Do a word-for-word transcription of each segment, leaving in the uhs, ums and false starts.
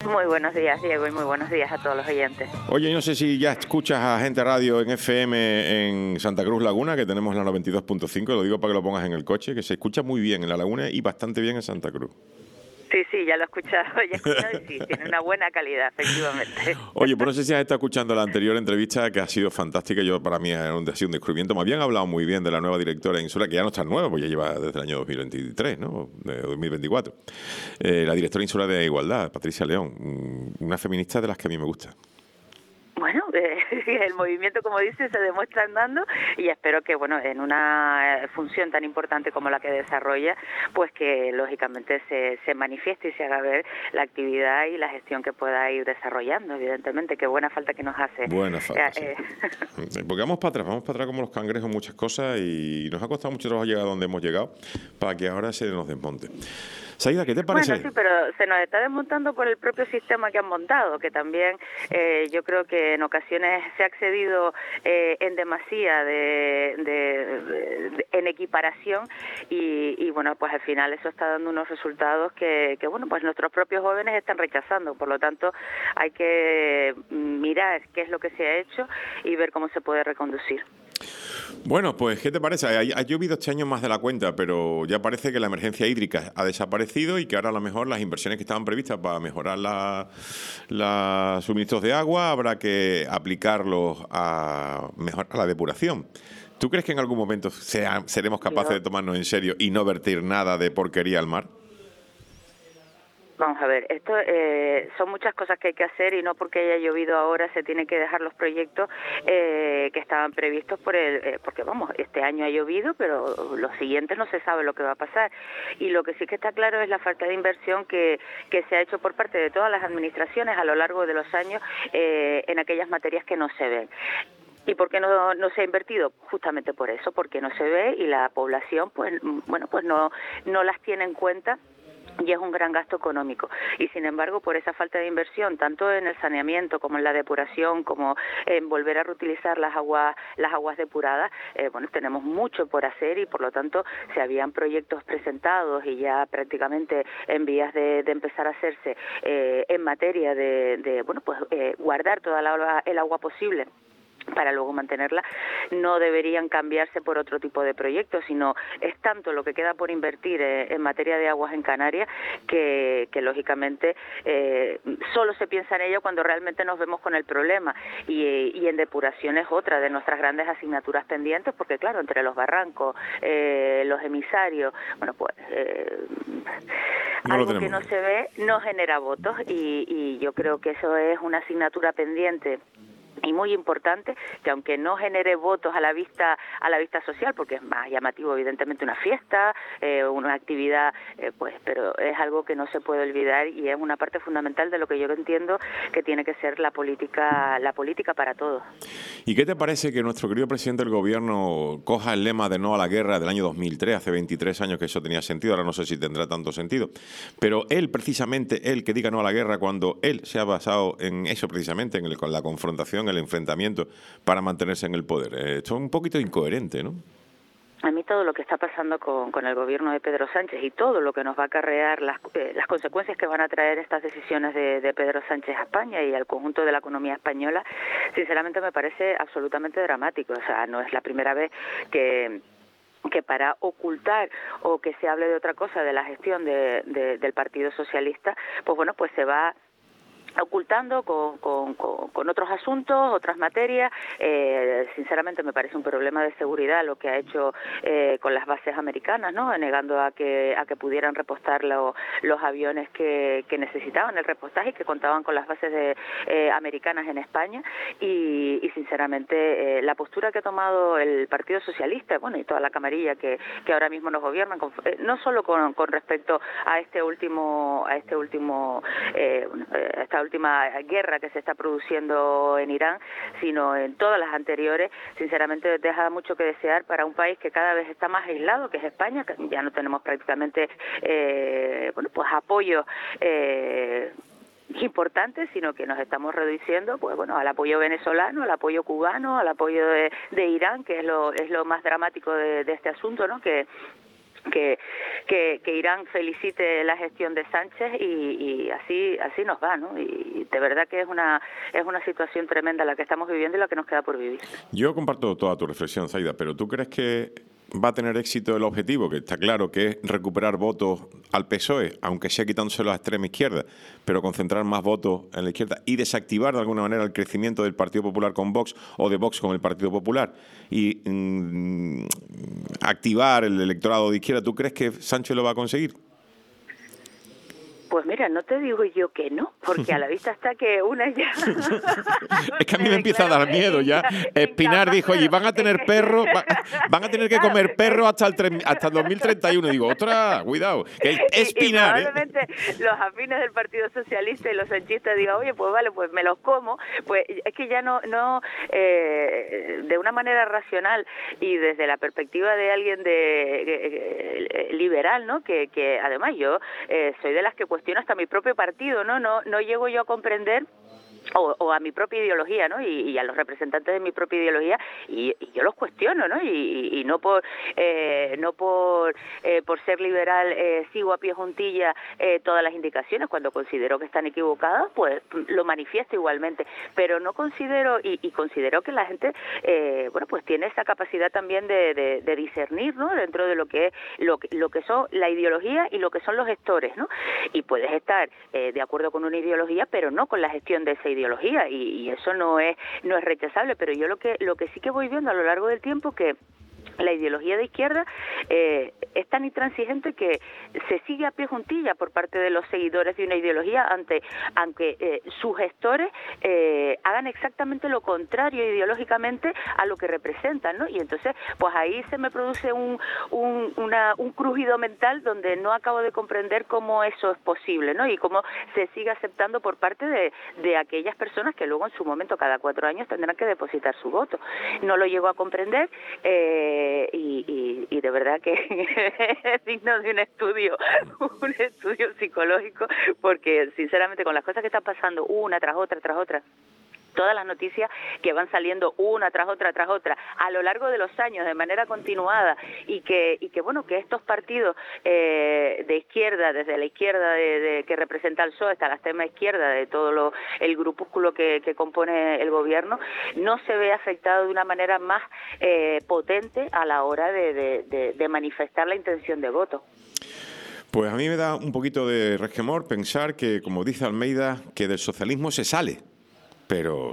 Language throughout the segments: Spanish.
Muy buenos días, Diego, y muy buenos días a todos los oyentes. Oye, no sé si ya escuchas a Gente Radio en F M en Santa Cruz Laguna, que tenemos la noventa y dos punto cinco, lo digo para que lo pongas en el coche, que se escucha muy bien en la Laguna y bastante bien en Santa Cruz. Sí, sí, ya lo he escuchado, ya he escuchado y sí, tiene una buena calidad, efectivamente. Oye, pues no sé si has estado escuchando la anterior entrevista, que ha sido fantástica. Yo, para mí, ha sido un descubrimiento. Me habían hablado muy bien de la nueva directora de Insura, que ya no está nueva, pues ya lleva desde el año dos mil veintitrés, ¿no? De dos mil veinticuatro. Eh, la directora de Insura de Igualdad, Patricia León, una feminista de las que a mí me gusta. Bueno, eh, el movimiento, como dices, se demuestra andando y espero que, bueno, en una función tan importante como la que desarrolla, pues que lógicamente se, se manifieste y se haga ver la actividad y la gestión que pueda ir desarrollando, evidentemente, que buena falta que nos hace. Buena falta, eh, sí. Porque vamos para atrás, vamos para atrás como los cangrejos muchas cosas y nos ha costado mucho trabajo llegar a donde hemos llegado para que ahora se nos desmonte. Saída, ¿qué te parece? Bueno, sí, pero se nos está desmontando por el propio sistema que han montado, que también eh, yo creo que en ocasiones se ha accedido eh, en demasía de, de, de, en equiparación y, y bueno, pues al final eso está dando unos resultados que, que bueno, pues nuestros propios jóvenes están rechazando. Por lo tanto, hay que mirar qué es lo que se ha hecho y ver cómo se puede reconducir. Bueno, pues, ¿qué te parece? Ha, ha llovido este año más de la cuenta, pero ya parece que la emergencia hídrica ha desaparecido y que ahora a lo mejor las inversiones que estaban previstas para mejorar los suministros de agua habrá que aplicarlos a mejorar la depuración. ¿Tú crees que en algún momento sea, seremos capaces de tomarnos en serio y no vertir nada de porquería al mar? Vamos a ver, esto eh, son muchas cosas que hay que hacer y no porque haya llovido ahora se tienen que dejar los proyectos eh, que estaban previstos por el, eh, porque vamos, este año ha llovido, pero los siguientes no se sabe lo que va a pasar. Y lo que sí que está claro es la falta de inversión que, que se ha hecho por parte de todas las administraciones a lo largo de los años eh, en aquellas materias que no se ven. ¿Y por qué no, no se ha invertido? Justamente por eso, porque no se ve y la población, pues, bueno, pues no, no las tiene en cuenta. Y es un gran gasto económico. Y sin embargo, por esa falta de inversión, tanto en el saneamiento como en la depuración, como en volver a reutilizar las aguas, las aguas depuradas, eh, bueno, tenemos mucho por hacer y por lo tanto, se habían proyectos presentados y ya prácticamente en vías de, de empezar a hacerse eh, en materia de, de bueno, pues eh, guardar toda la, el agua posible para luego mantenerla, no deberían cambiarse por otro tipo de proyectos, sino es tanto lo que queda por invertir eh, en materia de aguas en Canarias que, que lógicamente eh, solo se piensa en ello cuando realmente nos vemos con el problema y, y en depuración es otra de nuestras grandes asignaturas pendientes porque claro, entre los barrancos, eh, los emisarios, bueno pues eh, no algo que no se ve no genera votos y, y yo creo que eso es una asignatura pendiente y muy importante, que aunque no genere votos a la vista a la vista social, porque es más llamativo evidentemente una fiesta, eh, una actividad, eh, pues, pero es algo que no se puede olvidar y es una parte fundamental de lo que yo entiendo que tiene que ser la política la política para todos. ¿Y qué te parece que nuestro querido presidente del gobierno coja el lema de no a la guerra del año dos mil tres, hace veintitrés años que eso tenía sentido, ahora no sé si tendrá tanto sentido, pero él precisamente, él que diga no a la guerra cuando él se ha basado en eso precisamente, en el, con la confrontación, el enfrentamiento para mantenerse en el poder? Esto es un poquito incoherente, ¿no? A mí todo lo que está pasando con, con el gobierno de Pedro Sánchez y todo lo que nos va a acarrear, las, eh, las consecuencias que van a traer estas decisiones de, de Pedro Sánchez a España y al conjunto de la economía española, sinceramente me parece absolutamente dramático. O sea, no es la primera vez que... que para ocultar o que se hable de otra cosa de la gestión de, de, del Partido Socialista, pues bueno, pues se va ocultando con, con, con, con otros asuntos, otras materias. Eh, sinceramente me parece un problema de seguridad lo que ha hecho eh, con las bases americanas, ¿no? Negando a que a que pudieran repostar lo, los aviones que, que necesitaban el repostaje y que contaban con las bases de, eh, americanas en España y, y sinceramente eh, la postura que ha tomado el Partido Socialista, bueno, y toda la camarilla que, que ahora mismo nos gobiernan, con, eh, no solo con, con respecto a este último a este último eh, a esta última guerra que se está produciendo en Irán, sino en todas las anteriores, sinceramente deja mucho que desear para un país que cada vez está más aislado, que es España, que ya no tenemos prácticamente eh, bueno, pues apoyo eh, importantes, sino que nos estamos reduciendo pues bueno al apoyo venezolano, al apoyo cubano, al apoyo de, de Irán, que es lo es lo más dramático de, de este asunto, ¿no? Que que, que, que Irán felicite la gestión de Sánchez y, y así así nos va, ¿no? Y de verdad que es una es una situación tremenda la que estamos viviendo y la que nos queda por vivir. Yo comparto toda tu reflexión, Zaida, pero ¿tú crees que va a tener éxito el objetivo, que está claro que es recuperar votos al P S O E, aunque sea quitándoselo a la extrema izquierda, pero concentrar más votos en la izquierda y desactivar de alguna manera el crecimiento del Partido Popular con Vox o de Vox con el Partido Popular y mmm, activar el electorado de izquierda? ¿Tú crees que Sánchez lo va a conseguir? Pues mira, no te digo yo que no, porque a la vista está que una ya... Es que a mí me empieza a dar miedo ya. Espinar dijo, oye, van a tener perros, van a tener que comer perros hasta el hasta el dos mil treinta y uno. Digo, otra, cuidado, que Espinar, y, y probablemente ¿eh? Los afines del Partido Socialista y los sanchistas digan, oye, pues vale, pues me los como. Pues es que ya no, no eh, de una manera racional y desde la perspectiva de alguien de eh, liberal, ¿no? Que, que además yo eh, soy de las que cuestiono hasta mi propio partido, ¿no? No, no llego yo a comprender O, o a mi propia ideología, ¿no? Y, y a los representantes de mi propia ideología, y, y yo los cuestiono, ¿no? Y, y no por eh, no por eh, por ser liberal eh, sigo a pie juntilla eh, todas las indicaciones. Cuando considero que están equivocadas, pues lo manifiesto igualmente, pero no considero y, y considero que la gente eh, bueno, pues tiene esa capacidad también de, de, de discernir, ¿no? Dentro de lo que es lo que, lo que son la ideología y lo que son los gestores, ¿no? Y puedes estar eh, de acuerdo con una ideología, pero no con la gestión de esa ideología. ideología y, y eso no es no es rechazable, pero yo lo que lo que sí que voy viendo a lo largo del tiempo que la ideología de izquierda eh, es tan intransigente que se sigue a pie juntilla por parte de los seguidores de una ideología ante aunque eh, sus gestores eh, hagan exactamente lo contrario ideológicamente a lo que representan, ¿no? Y entonces pues ahí se me produce un un, una, un crujido mental donde no acabo de comprender cómo eso es posible, ¿no? Y cómo se sigue aceptando por parte de, de aquellas personas que luego en su momento cada cuatro años tendrán que depositar su voto. No lo llego a comprender eh, Y, y, y de verdad que es digno de un estudio, un estudio psicológico, porque sinceramente con las cosas que están pasando una tras otra, tras otra, todas las noticias que van saliendo una tras otra, tras otra, a lo largo de los años, de manera continuada, y que, y que bueno, que estos partidos eh, de izquierda, desde la izquierda de, de, que representa el P S O E hasta la extrema izquierda de todo lo, el grupúsculo que, que compone el gobierno, no se ve afectado de una manera más eh, potente a la hora de, de, de, de manifestar la intención de voto. Pues a mí me da un poquito de resquemor pensar que, como dice Almeida, que del socialismo se sale. Pero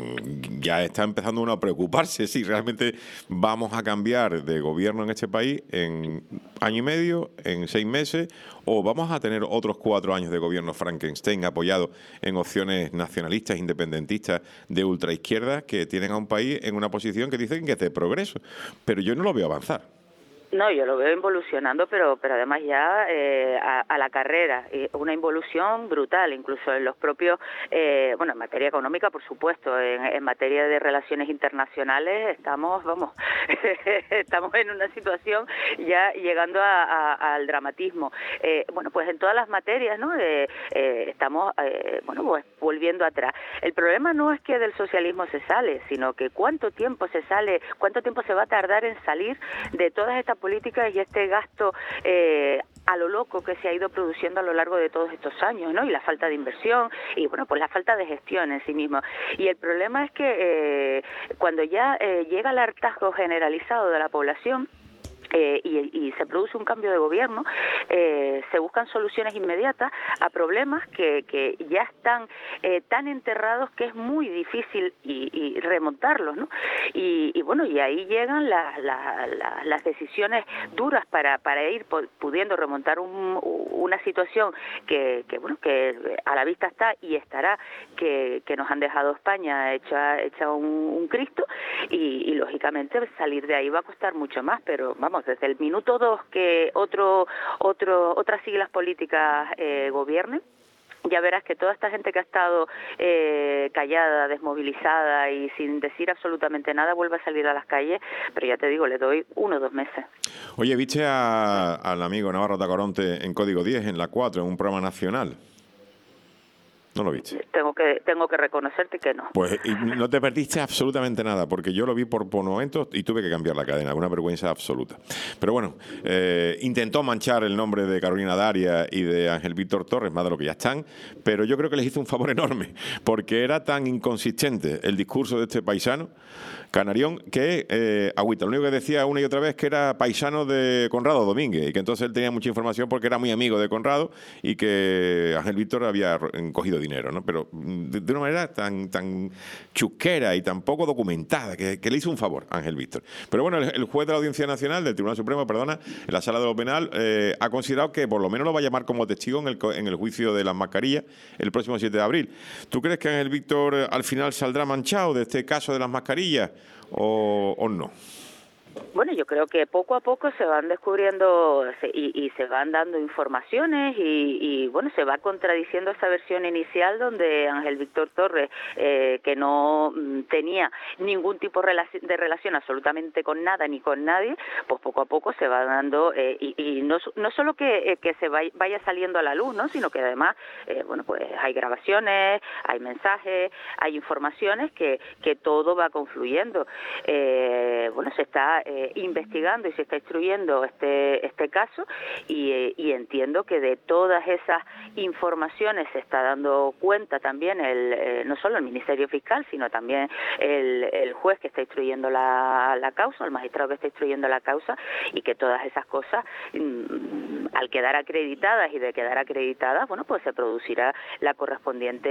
ya está empezando uno a preocuparse si realmente vamos a cambiar de gobierno en este país en año y medio, en seis meses, o vamos a tener otros cuatro años de gobierno Frankenstein apoyado en opciones nacionalistas, independentistas, de ultraizquierda, que tienen a un país en una posición que dicen que es de progreso. Pero yo no lo veo avanzar. No, yo lo veo involucionando, pero pero además ya eh, a, a la carrera, eh, una involución brutal, incluso en los propios, eh, bueno, en materia económica, por supuesto, en, en materia de relaciones internacionales estamos, vamos, estamos en una situación ya llegando a, a, al dramatismo. Eh, bueno, pues en todas las materias, ¿no? Eh, eh, estamos, eh, bueno, pues volviendo atrás. El problema no es que del socialismo se sale, sino que cuánto tiempo se sale, cuánto tiempo se va a tardar en salir de todas estas políticas y este gasto eh, a lo loco que se ha ido produciendo a lo largo de todos estos años, ¿no? Y la falta de inversión y, bueno, pues la falta de gestión en sí misma. Y el problema es que eh, cuando ya eh, llega el hartazgo generalizado de la población, Eh, y, y se produce un cambio de gobierno, eh, se buscan soluciones inmediatas a problemas que, que ya están eh, tan enterrados que es muy difícil y, y remontarlos, ¿no? Y, y bueno, y ahí llegan la, la, la, las decisiones duras para, para ir pudiendo remontar un, una situación que, que, bueno, que a la vista está y estará, que, que nos han dejado España hecha, hecha un, un Cristo, y, y lógicamente salir de ahí va a costar mucho más, pero vamos, desde el minuto dos que otro, otro, otras siglas políticas eh, gobiernen, ya verás que toda esta gente que ha estado eh, callada, desmovilizada y sin decir absolutamente nada vuelve a salir a las calles, pero ya te digo, le doy uno o dos meses. Oye, ¿viste a, al amigo Navarro Tacoronte en Código diez, en la cuatro, en un programa nacional? No lo viste. Tengo que tengo que reconocerte que no. Pues y no te perdiste absolutamente nada, porque yo lo vi por, por momentos y tuve que cambiar la cadena, una vergüenza absoluta. Pero bueno, eh, intentó manchar el nombre de Carolina Darias y de Ángel Víctor Torres, más de lo que ya están, pero yo creo que les hizo un favor enorme, porque era tan inconsistente el discurso de este paisano, Canarión, que eh, agüita, lo único que decía una y otra vez que era paisano de Conrado Domínguez, y que entonces él tenía mucha información porque era muy amigo de Conrado y que Ángel Víctor había cogido dinero, ¿no? Pero de, de una manera tan, tan chusquera y tan poco documentada, que, que le hizo un favor a Ángel Víctor. Pero bueno, el, el juez de la Audiencia Nacional, del Tribunal Supremo, perdona, en la Sala de lo Penal, eh, ha considerado que por lo menos lo va a llamar como testigo en el, en el juicio de las mascarillas el próximo siete de abril. ¿Tú crees que Ángel Víctor eh, al final saldrá manchado de este caso de las mascarillas o, o no? Bueno, yo creo que poco a poco se van descubriendo y, y se van dando informaciones y, y, bueno, se va contradiciendo esa versión inicial donde Ángel Víctor Torres, eh, que no mm, tenía ningún tipo de relación absolutamente con nada ni con nadie, pues poco a poco se va dando, eh, y, y no, no solo que, eh, que se vaya, vaya saliendo a la luz, ¿no? Sino que además, eh, bueno, pues hay grabaciones, hay mensajes, hay informaciones que, que todo va confluyendo. Eh, bueno, se está Eh, investigando y se está instruyendo este este caso y, eh, y entiendo que de todas esas informaciones se está dando cuenta también el eh, no solo el Ministerio Fiscal, sino también el, el juez que está instruyendo la, la causa, el magistrado que está instruyendo la causa, y que todas esas cosas, mmm, al quedar acreditadas y de quedar acreditadas, bueno, pues se producirá la correspondiente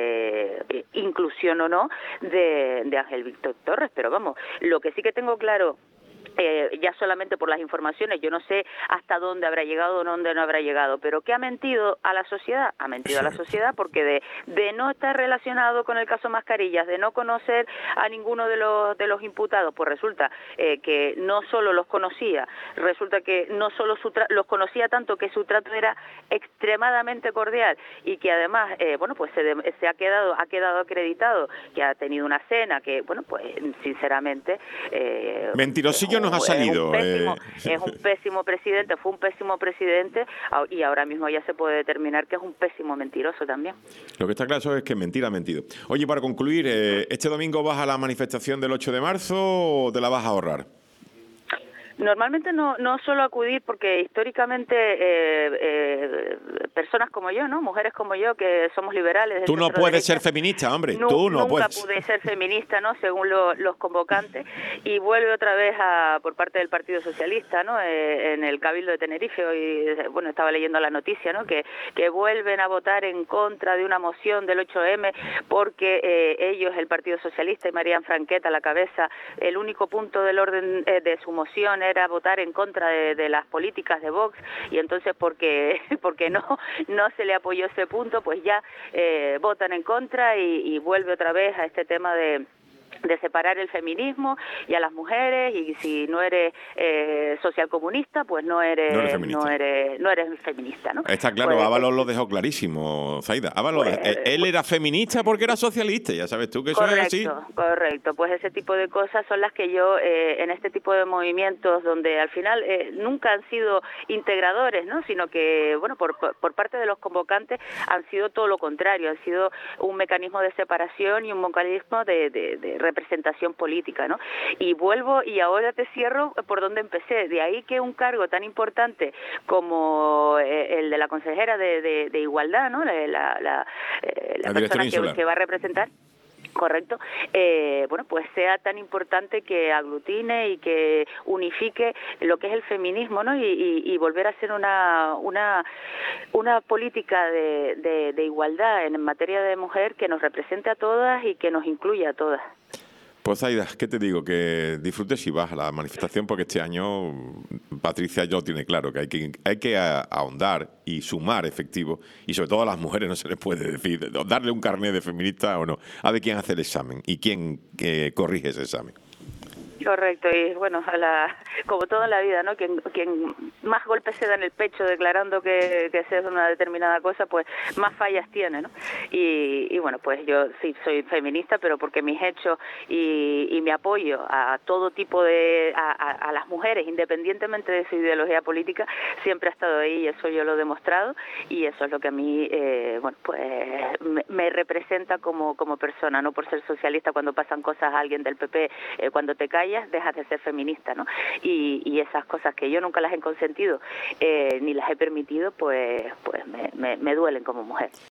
eh, inclusión o no de, de Ángel Víctor Torres. Pero vamos, lo que sí que tengo claro, Eh, ya solamente por las informaciones, yo no sé hasta dónde habrá llegado o dónde no habrá llegado, pero ¿qué ha mentido a la sociedad? Ha mentido a la sociedad porque de, de no estar relacionado con el caso Mascarillas, de no conocer a ninguno de los de los imputados, pues resulta eh, que no solo los conocía, resulta que no solo su los conocía tanto que su trato era extremadamente cordial y que además, eh, bueno, pues se, de, se ha quedado ha quedado acreditado que ha tenido una cena que, bueno, pues sinceramente... Eh, Mentirosillo nos ha salido. Es un, pésimo, eh. es un pésimo presidente, fue un pésimo presidente y ahora mismo ya se puede determinar que es un pésimo mentiroso también. Lo que está claro es que mentira ha mentido. Oye, para concluir, eh, ¿este domingo vas a la manifestación del ocho de marzo o te la vas a ahorrar? Normalmente no no suelo acudir porque históricamente eh, eh, personas como yo, ¿no? Mujeres como yo que somos liberales. Tú no puedes ser feminista, hombre. No, Tú no nunca puedes. pude ser feminista, ¿no? Según lo, los convocantes, y vuelve otra vez a por parte del Partido Socialista, ¿no? Eh, en el Cabildo de Tenerife hoy, bueno, estaba leyendo la noticia, ¿no? Que que vuelven a votar en contra de una moción del ocho eme porque eh, ellos, el Partido Socialista y Marian Franqueta a la cabeza, el único punto del orden eh, de su moción era votar en contra de, de las políticas de Vox, y entonces porque porque no no se le apoyó ese punto, pues ya eh, votan en contra y, y vuelve otra vez a este tema de de separar el feminismo y a las mujeres, y si no eres eh, socialcomunista, pues no eres no eres feminista, no eres, no eres feminista, ¿no? Está claro, pues, Ábalos lo dejó clarísimo, Zaida. Ábalos, pues, él, él era feminista porque era socialista, ya sabes tú que eso correcto, es así. Correcto, pues ese tipo de cosas son las que yo, eh, en este tipo de movimientos, donde al final eh, nunca han sido integradores, ¿no? Sino que, bueno, por, por parte de los convocantes han sido todo lo contrario, han sido un mecanismo de separación y un mecanismo de, de, de representación política, ¿no? Y vuelvo y ahora te cierro por donde empecé. De ahí que un cargo tan importante como eh, el de la consejera de, de, de Igualdad, ¿no? La, la, la, eh, la, la persona que, que va a representar. Correcto. Eh, bueno, pues sea tan importante que aglutine y que unifique lo que es el feminismo, ¿no? Y, y, y volver a ser una una una política de, de, de igualdad en materia de mujer que nos represente a todas y que nos incluya a todas. Pues Zaida, ¿qué te digo? Que disfrutes si vas a la manifestación, porque este año Patricia ya lo tiene claro, que hay que, hay que ahondar y sumar efectivo, y sobre todo a las mujeres no se les puede decir, darle un carnet de feminista o no, a ver quién hace el examen y quién eh, corrige ese examen. Correcto, y bueno, a la, como todo en la vida, ¿no? Quien, quien más golpes se da en el pecho declarando que, que es una determinada cosa, pues más fallas tiene, ¿no? Y, y bueno, pues yo sí soy feminista, pero porque mis hechos y, y mi apoyo a todo tipo de, a, a, a las mujeres, independientemente de su ideología política, siempre ha estado ahí y eso yo lo he demostrado y eso es lo que a mí, eh, bueno, pues me, me representa como, como persona, no por ser socialista, cuando pasan cosas a alguien del P P, eh, cuando te callas dejas de ser feminista, ¿no? Y, y esas cosas que yo nunca las he consentido eh, ni las he permitido, pues, pues me, me, me duelen como mujer.